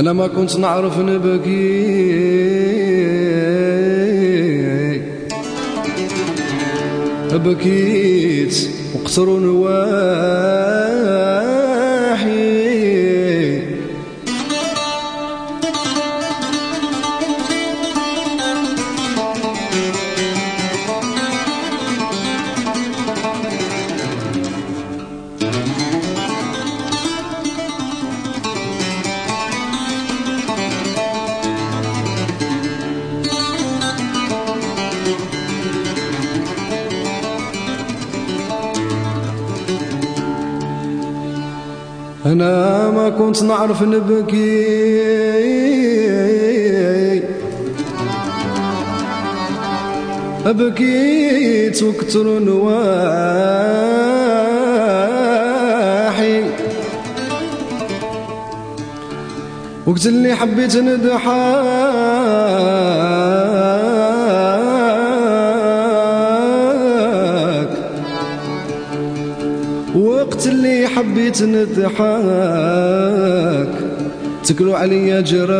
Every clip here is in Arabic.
أنا ما كنت نعرف نبكي، بكيت وقصر نواحي. أنا ما كنت نعرف نبكي، بكيت وكتر نواحي. وقت اللي حبيت نضحك، وقت اللي حبيت نضحك تكلوا عليا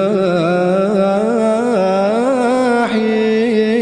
جراحي.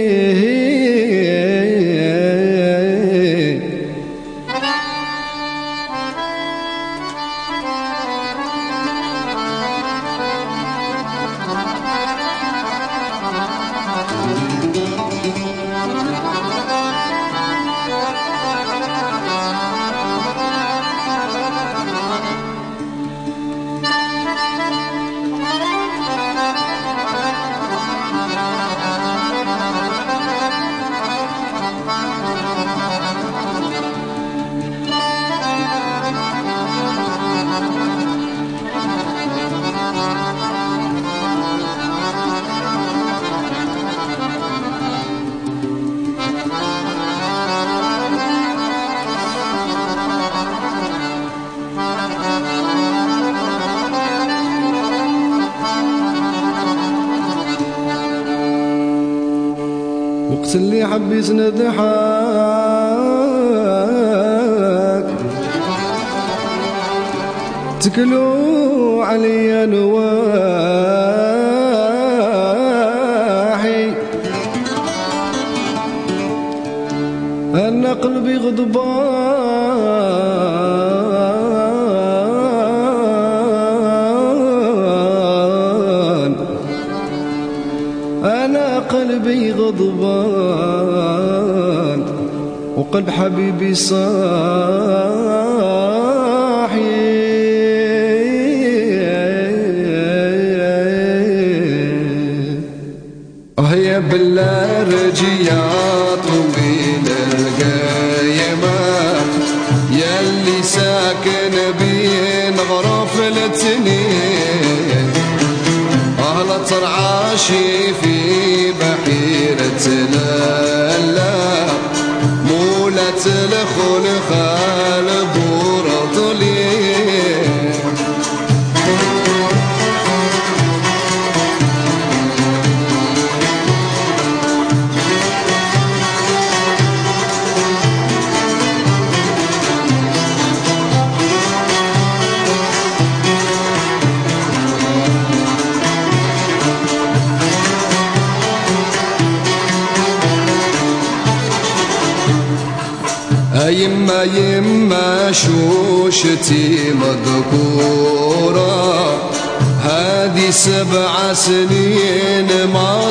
وقت اللي حبيت نضحك تكلوا عليا نواحي. أنا قلبي غضبان، أنا قلبي غضبان وقلب حبيبي صاحي. يا بالله رجيا طويل القايمة، ياللي ساكن بين غرف التنين، أهلا ترعاشي في بحيرة لالا، مولة الخلخال بورطلين. يما يما شوشتي مذكورة، هذه 7 سنين ما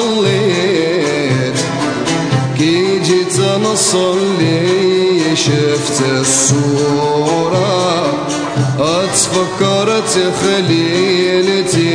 صليت، كي جيت نصلي شفت الصورة، اتفكرت خليلتي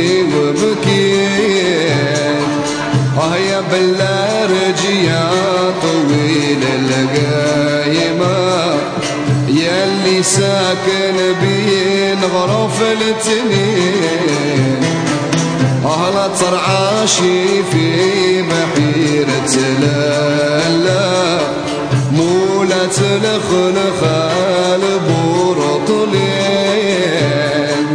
وبكيت. يا بالله رجيا طويل القايمة، ياللي ساكن بين غرف التنين، أهلا ترعاشي في بحيرة لالا، مولة الخلخال بورطلين.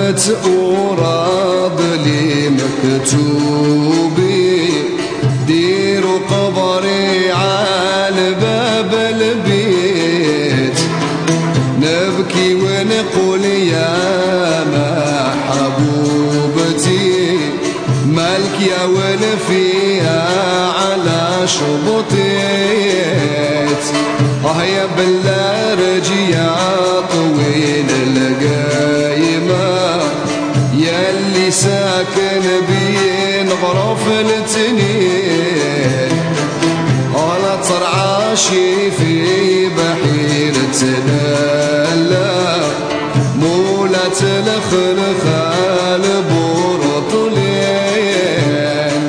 كتبت أوراد لي مكتوبي ديروا قبري على باب البيت نبكي ونقول يا محبوبتي مالك يا ولفيها على شبطيت يا باللارج يا طويل القايمة ياللي ساكن بين غرف التنين ولا ترعاشي في بحيرة لالا مولة الخلخال بورطلين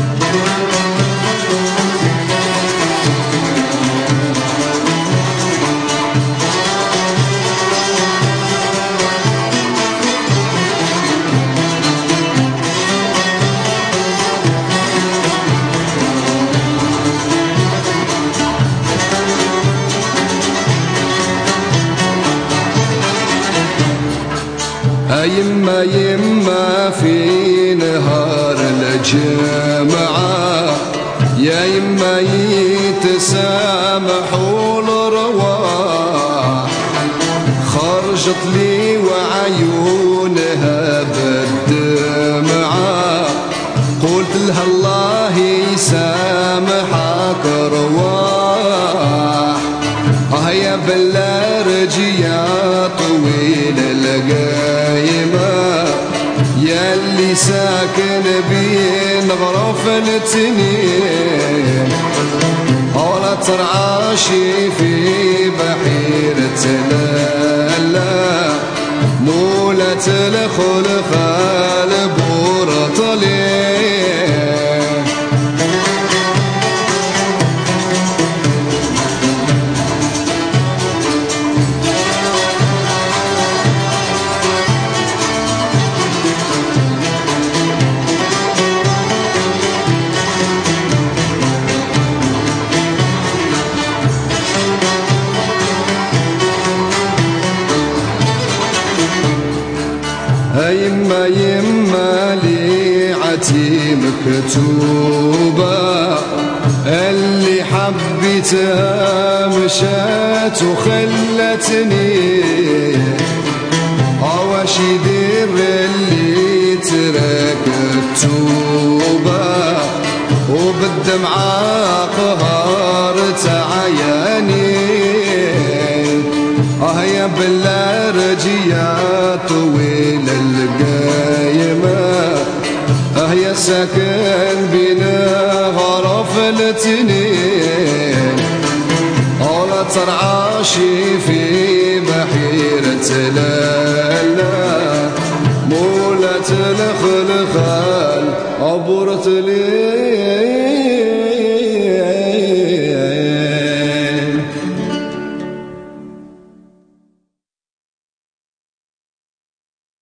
يما يما في نهار الجمعة يا يما يتسامحوا الرواح خرجت لي وعيونها بالدمعة قلت لها الله يسامحك رواح يا باللارج يا طويل القايمة ياللي ساكن بين غرف التنين ولا ترعاشي في بحيرة لالا مولة الخلخال بورطلين يما يما ليعتي مكتوبة اللي حبيتها مشات وخلتني واش يدير اللي ترك التوبة وبالدمعة قهرت عياني يا باللارج يا طويل القايمة يا ساكن بين غرف التنين ولا ترعاشي في بحيرة لالا مولة الخلخال عبرت لي